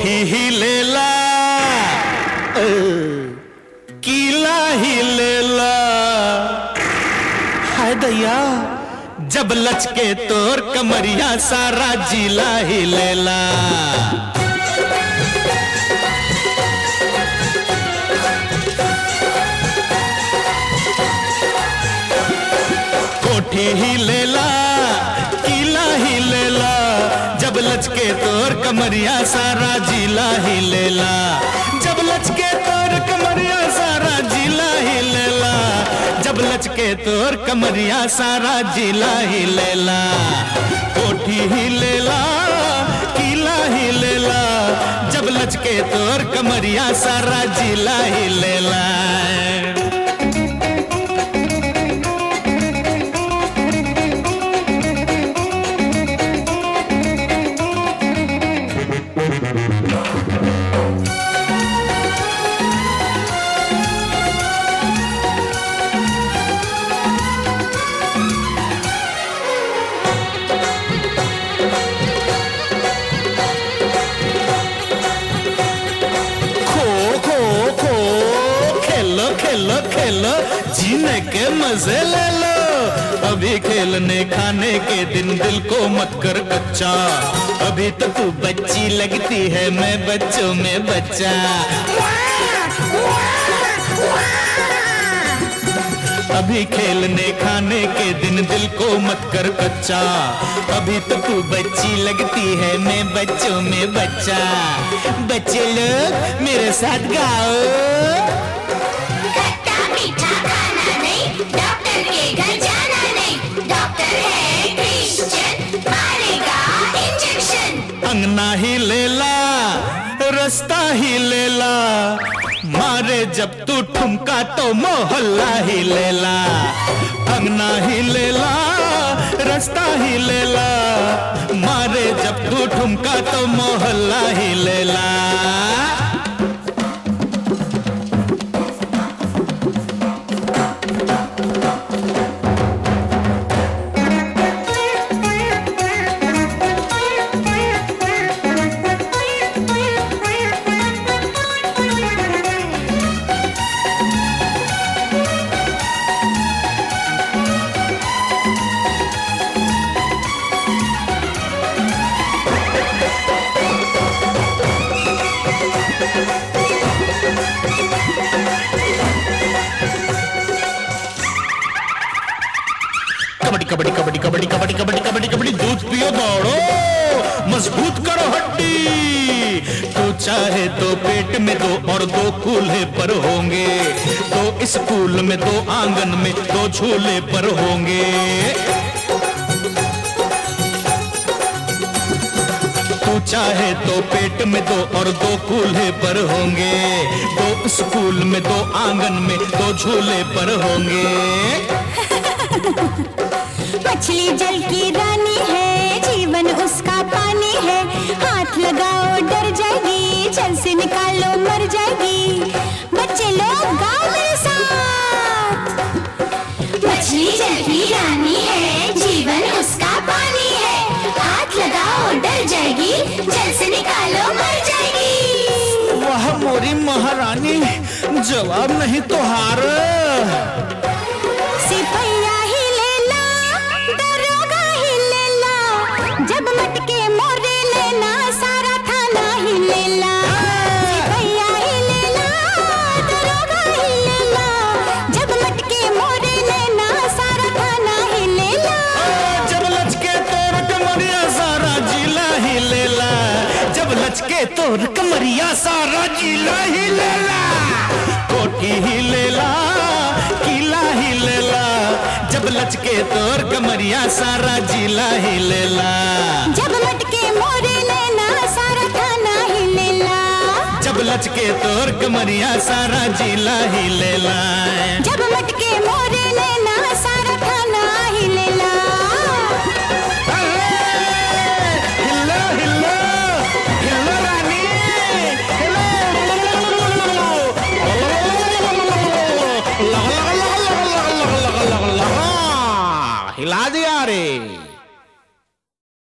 कोठी ही लेला कीला ही लेला, हाय दैया जब लचके तोर कमरिया सारा जिला ही लेला। कोठी ही लेला कीला ही लेला, जब लचके तोर कमरिया सारा जिला ही लेला। जब लचके तोर कमरिया सारा जिला ही लेला, जब लचके तोर कमरिया सारा जिला ही लेला। कोठी ही लेला कीला ही लेला, जब लचके तोर कमरिया सारा जिला ही लेला। खेलो खेलो जीने के मजे ले लो, अभी खेलने खाने के दिन दिल को मत कर कच्चा। अभी तो तू बच्ची लगती है, मैं बच्चों में बच्चा। अभी खेलने खाने के दिन दिल को मत कर कच्चा। अभी तो तू बच्ची लगती है, मैं बच्चों में बच्चा। बच्चे लोग मेरे साथ गाओ। डॉक्टर के घर जाना नहीं, डॉक्टर है क्रिश्चियन, मारेगा इंजेक्शन। अंगना ही लेला रास्ता ही लेला, मारे जब तू ठुमका तो मोहल्ला ही लेला। अंगना ही लेला रास्ता ही लेला, मारे जब तू ठुमका तो मोहल्ला ही लेला। कबड्डी कबड्डी कबड्डी कबड्डी कबड्डी कबड्डी कबड्डी कबड्डी, दूध पियो दौड़ो मजबूत करो हड्डी। तो चाहे तो पेट में दो और दो कूल्हे पर होंगे, दो स्कूल में दो आंगन में दो झूले पर होंगे। तू चाहे तो पेट में दो और दो कूल्हे पर होंगे, दो स्कूल में दो आंगन में दो झूले पर होंगे। मछली जल की रानी है, जीवन उसका पानी है। हाथ लगाओ डर जाएगी, जल से निकालो मर जाएगी। बच्चे लोग गाओ मेरे साथ। मछली जल की रानी है, जीवन उसका पानी है। हाथ लगाओ डर जाएगी, जल से निकालो मर जाएगी। वाह मोरी महारानी, जवाब नहीं तो हार। सिपहिया ही लेला, दरोगा ही लेला, जब मटके मोरे लेना सारा थाना ही लेला। सिपहिया ही लेला, दरोगा ही लेला, जब मटके मोरे लेना सारा थाना ही लेला। जब लचके तोर कमरिया सारा जिला ही लेला, जब लचके तोर कमरिया सारा जिला ही लेला। कोठी ही लेला कीला ही लेला, जब लचके तोर कमरिया सारा जिला ही लेला। जब मटके मोरे लेना सारा थाना ही लेला, जब लचके तोर कमरिया सारा जिला ही लेला। जब मटके मोरे लेना सारा थाना ही लेला। हिलो हिलो हिलो रानी, हिला दिया रे।